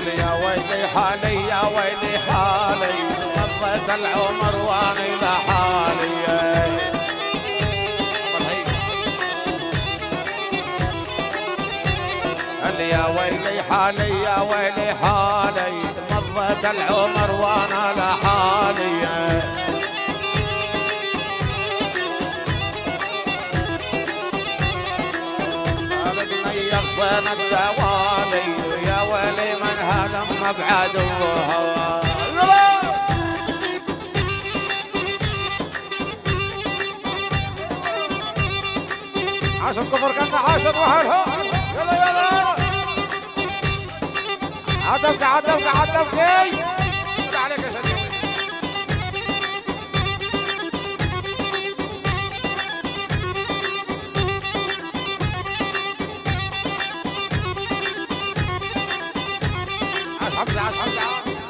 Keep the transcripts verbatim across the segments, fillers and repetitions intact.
يا ويلي حالي يا ويلي حالي قضيت العمر واني لحالي. يا ويلي حالي يا ويلي حالي مضيت العمر وانا لحالي. يغصن الدوالي يا ويلي من هلم بعدوها. عاشر كفر كنا عاشر وحالها. يلا يلا عدوك عدوك عدوك خد عليك يا شديد. عاش حمزة عاش حمزة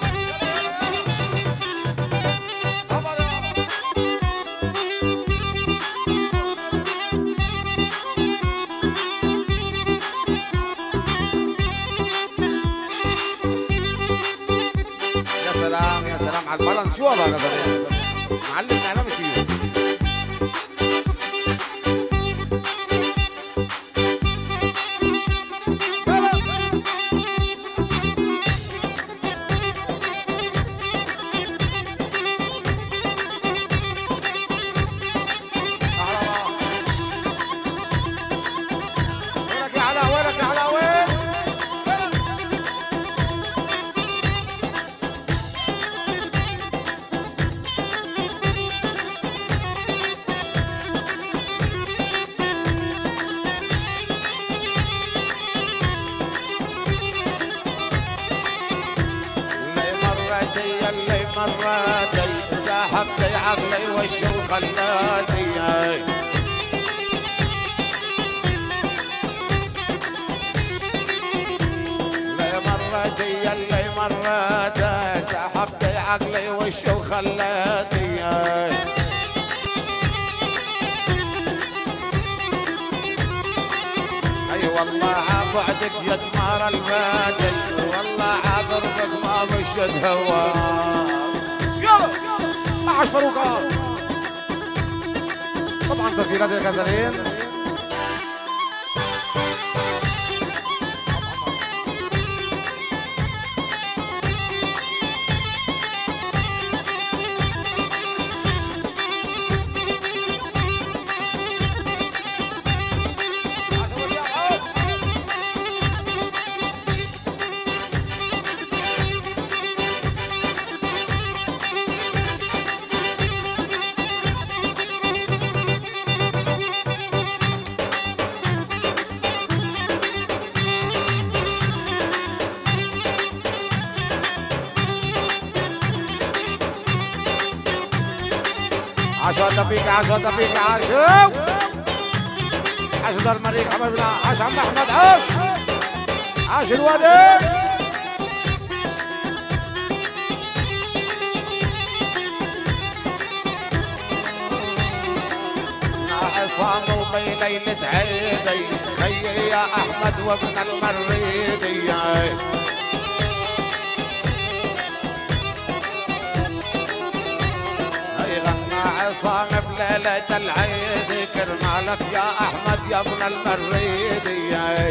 على البالانس. شو هذا غزال معلم اعلام شيء. وينك يا علاء وينك يا علاء وين؟ مراتي ساحبتي عقلي وشو خلاتي. لي مراتي يلي مراتي ساحبتي عقلي وشو خلاتي. اي والله عبعدك يا دمار البادي والله عقربك ما مشت هواك. عاش فاروقة. طبعا تسجيلات الغزالين عاشوا دقيقة عاشوا دقيقة عاشوا عاشوا دار المريخ حبايبنا. عاش عم احمد عاش عاش الوادي. عصام وبي ليلة عيدي خيي يا احمد وابن المريدي. عصام بليلة العيد كرمالك يا احمد يا ابن المريدي.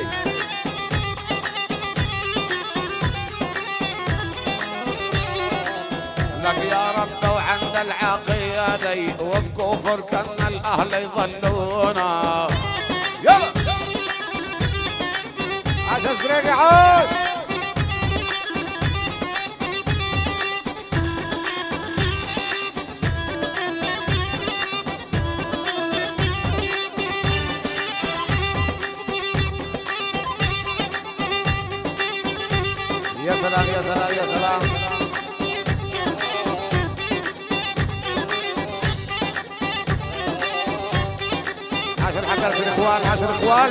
لك يا رب وعند العقيدي وبكفر كان الاهل يظلونا. يلا عاش السريقي عاش. يا سلام يا سلام يا سلام. عشر حق عشر اخوان عشر اخوان.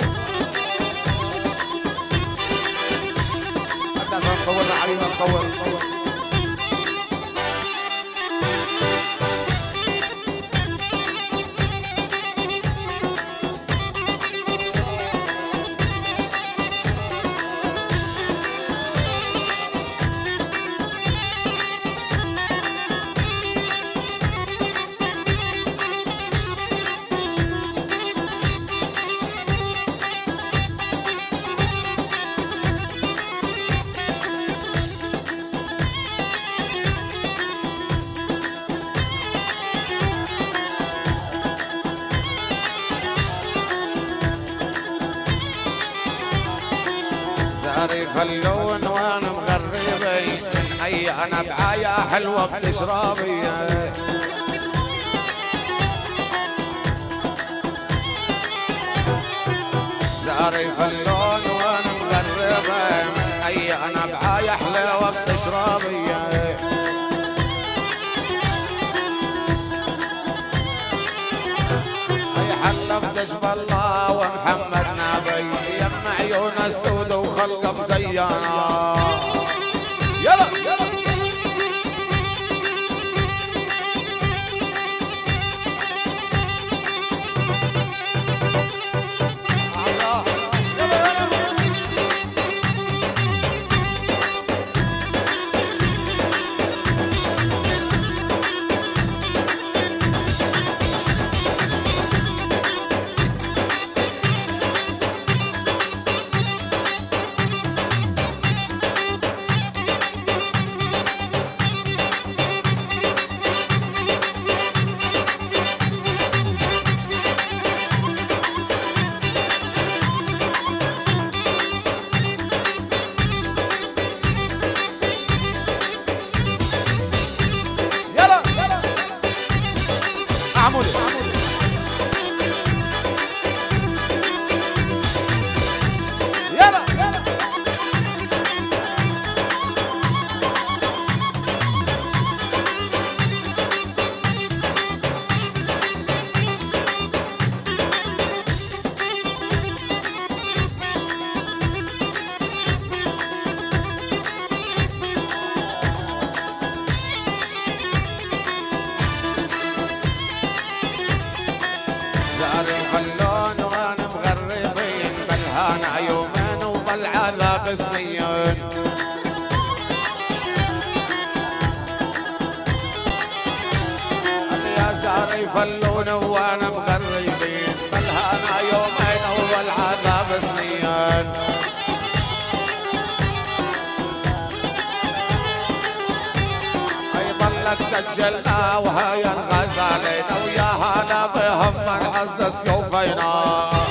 حتى عشان نصورنا حبيبنا نصور نصور. خلون وانا مغربي من اي انا بعايا حلوة بتشربي زاري فلون وانا مغربي من اي انا بعايا حلوة بتشربي حلف الله ومحمد نبي يم عيون السود وخلقه مزينه يلا يلا سنين يا زاري فلون وانا مغربين بالهنا يومين والعذاب سنين ايضا لك سجلنا وهاي الغزالين ويا هلا بهم نعزز سيوفينا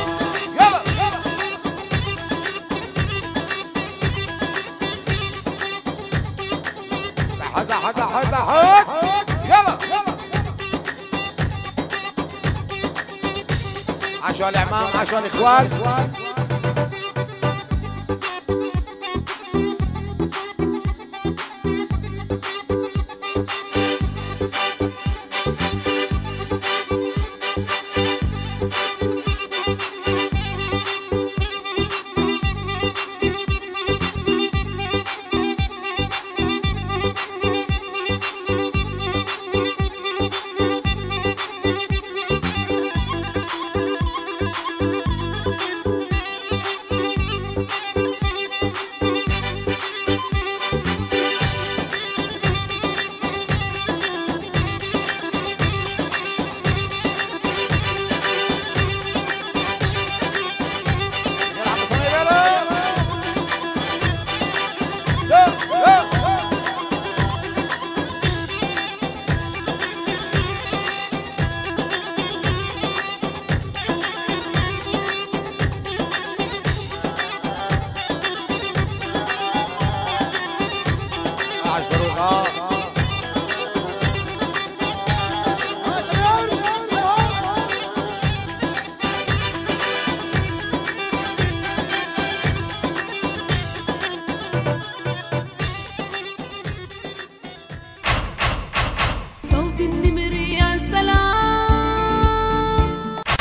حدا حدا حدا حد يلا يلا عشوا الامام عشوا الاخوان